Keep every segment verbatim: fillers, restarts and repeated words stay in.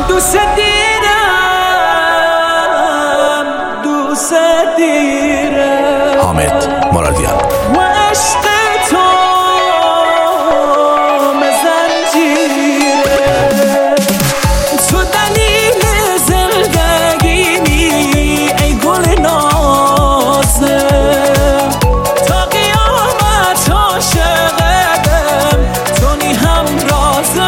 دوست دیرم دوست دیرم حامد مرادیان. و عشق تو مزنجیره، تو دلیل زندگیمی ای گل نازه، تا قیامت عاشقم تو نی هم رازه.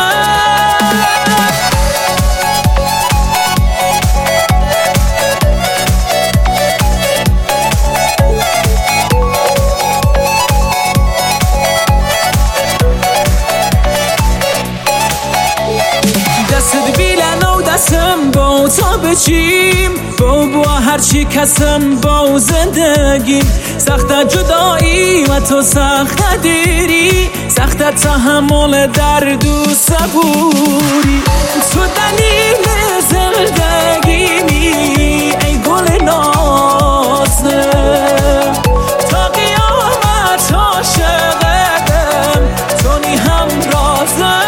دستم با تا بچیم با با هرچی کسم با زندگیم، سخت جدایی و تو سخت دیری، سخت تحمل درد و صبوری، تو دلیل زندگیمی ای گل نازه، تا قیامت عاشقم تو نی هم رازه.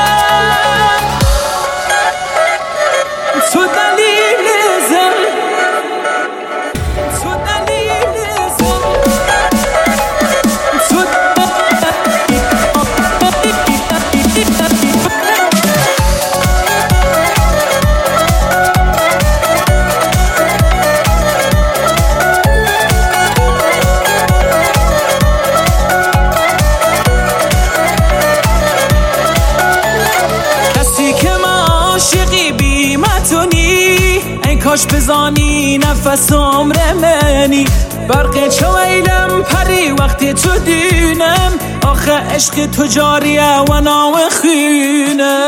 تو دلیل زن تو دلیل زن تو کسی که من عاشقی بی متونی، این کاش بزانی نفس عمر منی، برق چویلم پری وقتی تو دینم، آخه عشق تو جاریه و نام خینه.